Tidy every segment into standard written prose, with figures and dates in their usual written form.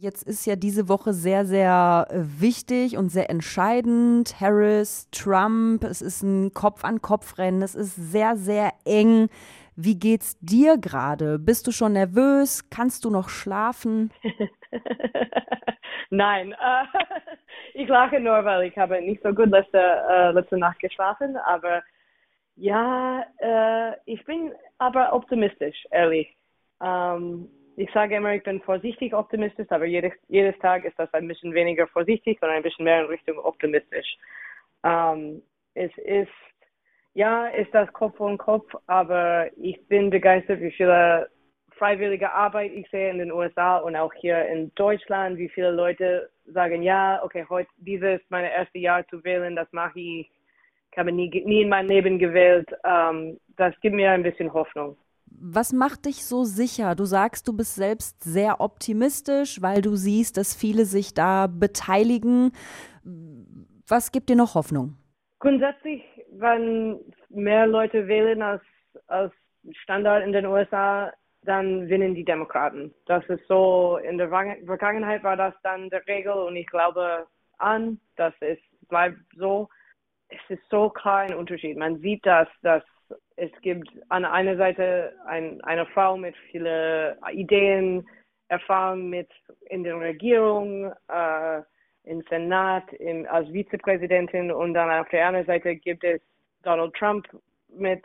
Jetzt ist ja diese Woche sehr, sehr wichtig und sehr entscheidend. Harris, Trump, es ist ein Kopf-an-Kopf-Rennen, es ist sehr, sehr eng. Wie geht's dir gerade? Bist du schon nervös? Kannst du noch schlafen? Nein, ich lache nur, weil ich habe nicht so gut letzte Nacht geschlafen. Aber ja, ich bin aber optimistisch, ehrlich. Ich sage immer, ich bin vorsichtig optimistisch, aber jedes Tag ist das ein bisschen weniger vorsichtig und ein bisschen mehr in Richtung optimistisch. Es ist, ja, ist das Kopf und Kopf, aber ich bin begeistert, wie viele freiwillige Arbeit ich sehe in den USA und auch hier in Deutschland, wie viele Leute sagen, ja, okay, heute, dieses ist mein erstes Jahr zu wählen, das mache ich. Ich habe nie in meinem Leben gewählt. Das gibt mir ein bisschen Hoffnung. Was macht dich so sicher? Du sagst, du bist selbst sehr optimistisch, weil du siehst, dass viele sich da beteiligen. Was gibt dir noch Hoffnung? Grundsätzlich, wenn mehr Leute wählen als Standard in den USA, dann gewinnen die Demokraten. Das ist so, in der Vergangenheit war das dann der Regel und ich glaube dass es bleibt so. Es ist so klar ein Unterschied. Man sieht dass es gibt an einer Seite eine Frau mit vielen Ideen, Erfahrung in der Regierung, im Senat, als Vizepräsidentin und dann auf der anderen Seite gibt es Donald Trump mit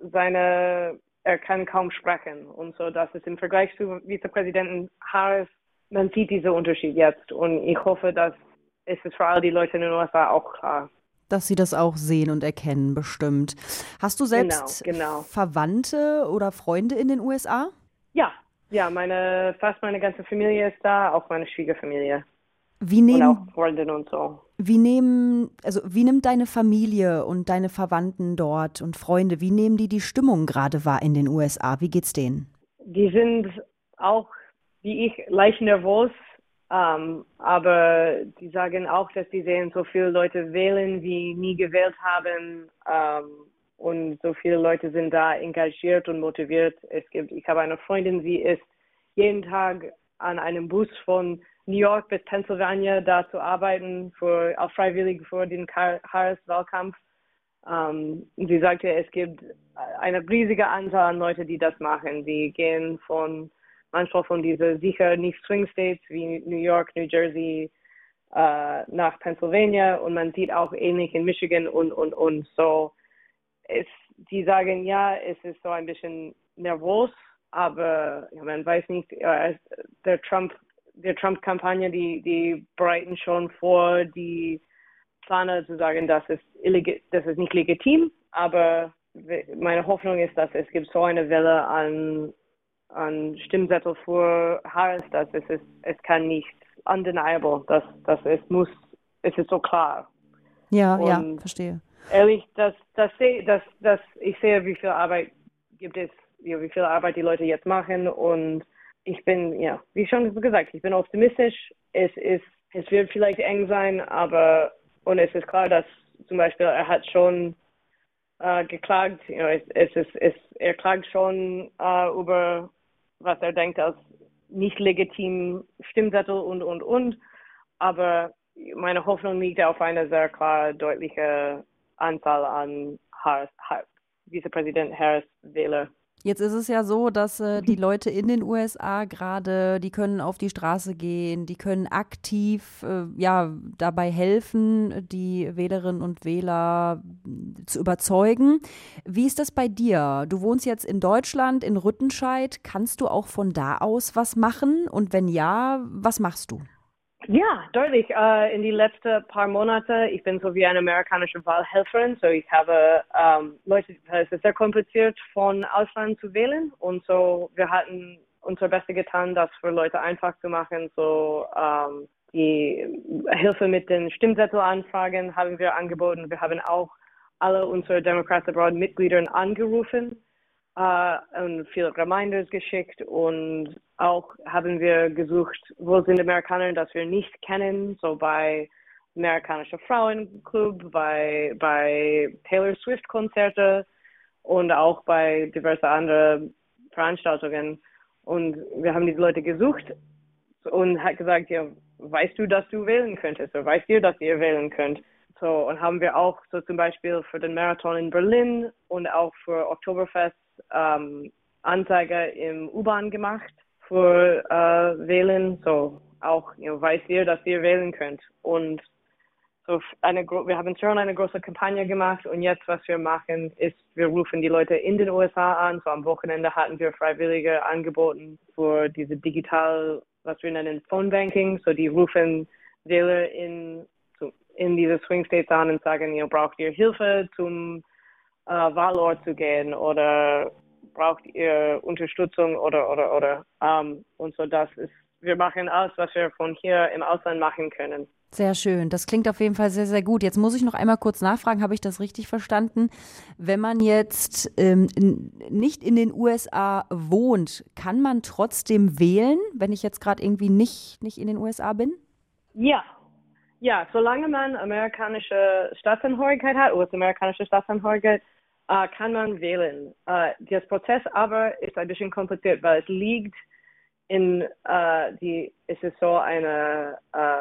er kann kaum sprechen und so, das ist im Vergleich zu Vizepräsidenten Harris, man sieht diesen Unterschied jetzt und ich hoffe, dass es ist für alle die Leute in den USA auch klar. Dass sie das auch sehen und erkennen, bestimmt. Hast du Genau, selbst genau. Verwandte oder Freunde in den USA? Ja, ja, fast meine ganze Familie ist da, auch meine Schwiegerfamilie Wie und auch nehmen, Freundinnen und so. wie nimmt deine Familie und deine Verwandten dort und Freunde, wie nehmen die Stimmung gerade wahr in den USA? Wie geht's denen? Die sind auch, wie ich, leicht nervös, aber die sagen auch, dass die sehen, so viele Leute wählen, wie nie gewählt haben, und so viele Leute sind da engagiert und motiviert. Ich habe eine Freundin, sie ist jeden Tag an einem Bus von New York bis Pennsylvania da zu arbeiten, auch freiwillig für den Harris-Wahlkampf. Sie sagte, es gibt eine riesige Anzahl an Leuten, die das machen. Die gehen manchmal von diese sicher nicht Swing States wie New York, New Jersey nach Pennsylvania und man sieht auch ähnlich in Michigan und so. Die sagen, ja, es ist so ein bisschen nervös, aber ja, man weiß nicht, der Trump-Kampagne, die bereiten schon vor, die Planer zu sagen, das ist nicht legitim, aber meine Hoffnung ist, dass es gibt so eine Welle an Stimmzettel für Harris, dass es kann nicht undeniable, es ist so klar. Ja, ja, Und verstehe. ehrlich, ich sehe, wie viel Arbeit gibt es, ja, wie viel Arbeit die Leute jetzt machen und ich bin, ja, wie schon gesagt, ich bin optimistisch. Es wird vielleicht eng sein, aber und es ist klar, dass zum Beispiel er hat schon geklagt, er klagt schon über was er denkt als nicht legitim Stimmzettel und. Aber meine Hoffnung liegt auf einer sehr klar deutliche Anzahl an Vizepräsident Harris Wähler. Jetzt ist es ja so, dass die Leute in den USA gerade, die können auf die Straße gehen, die können aktiv ja dabei helfen, die Wählerinnen und Wähler zu überzeugen. Wie ist das bei dir? Du wohnst jetzt in Deutschland, in Rüttenscheid. Kannst du auch von da aus was machen? Und wenn ja, was machst du? Ja, deutlich. In die letzten paar Monate, ich bin so wie eine amerikanische Wahlhelferin, so ich habe Leute, es ist sehr kompliziert von Ausland zu wählen und so wir hatten unser Bestes getan, das für Leute einfach zu machen, so die Hilfe mit den Stimmzettelanfragen haben wir angeboten. Wir haben auch alle unsere Democrats Abroad Mitglieder angerufen und viele Reminders geschickt und auch haben wir gesucht, wo sind Amerikaner, das wir nicht kennen, so bei amerikanischer Frauenclub, bei Taylor Swift Konzerte und auch bei diverse andere Veranstaltungen. Und wir haben diese Leute gesucht und hat gesagt, ja, weißt du, dass du wählen könntest, oder weißt ihr, dass ihr wählen könnt? So, und haben wir auch so zum Beispiel für den Marathon in Berlin und auch für Oktoberfest Anzeige im U-Bahn gemacht für Wählen. So, auch, weißt ihr, dass ihr wählen könnt. Und so wir haben schon eine große Kampagne gemacht und jetzt, was wir machen, ist, wir rufen die Leute in den USA an. So am Wochenende hatten wir Freiwillige angeboten für diese was wir nennen Phone Banking. So die rufen Wähler in diese Swing States an und sagen, braucht ihr Hilfe zum Wahlort zu gehen oder braucht ihr Unterstützung oder. Und so wir machen alles, was wir von hier im Ausland machen können. Sehr schön. Das klingt auf jeden Fall sehr, sehr gut. Jetzt muss ich noch einmal kurz nachfragen, habe ich das richtig verstanden? Wenn man jetzt nicht in den USA wohnt, kann man trotzdem wählen, wenn ich jetzt gerade irgendwie nicht in den USA bin? Ja, solange man amerikanische Staatsangehörigkeit hat, US-amerikanische Staatsangehörigkeit, kann man wählen. Das Prozess aber ist ein bisschen kompliziert, weil es liegt es ist so eine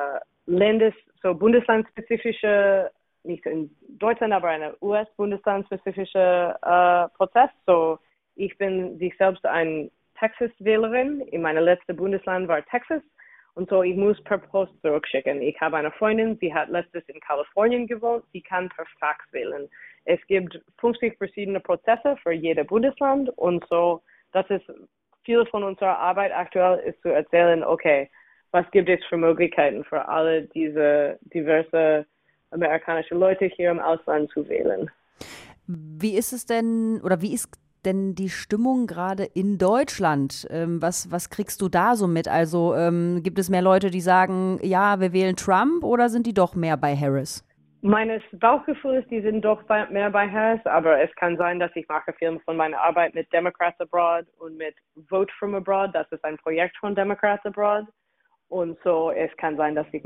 bundeslandspezifische, nicht in Deutschland, aber eine US-Bundeslandspezifische Prozess. So, ich bin sich selbst eine Texas-Wählerin. In meinem letzten Bundesland war Texas. Und so, ich muss per Post zurückschicken. Ich habe eine Freundin, sie hat letztes in Kalifornien gewohnt, sie kann per Fax wählen. Es gibt 50 verschiedene Prozesse für jedes Bundesland und so, das ist viel von unserer Arbeit aktuell ist zu erzählen, okay, was gibt es für Möglichkeiten für alle diese diverse amerikanische Leute hier im Ausland zu wählen. Wie ist es denn oder wie ist denn die Stimmung gerade in Deutschland? Was kriegst du da so mit? Also gibt es mehr Leute, die sagen, ja, wir wählen Trump oder sind die doch mehr bei Harris? Meines Bauchgefühl ist, die sind doch mehr bei Harris, aber es kann sein, dass ich mache viel von meiner Arbeit mit Democrats Abroad und mit Vote from Abroad. Das ist ein Projekt von Democrats Abroad. Und so, es kann sein, dass ich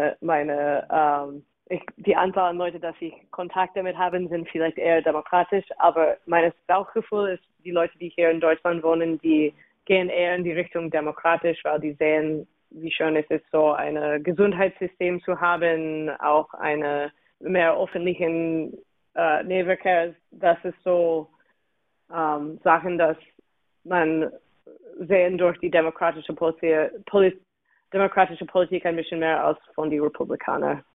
die Anzahl an Leute, dass ich Kontakt damit habe, sind vielleicht eher demokratisch, aber mein Bauchgefühl ist, die Leute, die hier in Deutschland wohnen, die gehen eher in die Richtung demokratisch, weil die sehen, wie schön es ist, so ein Gesundheitssystem zu haben, auch eine mehr öffentlichen Nahverkehr. Das ist so Sachen, dass man sehen durch die demokratische Politik ein bisschen mehr als von den Republikanern.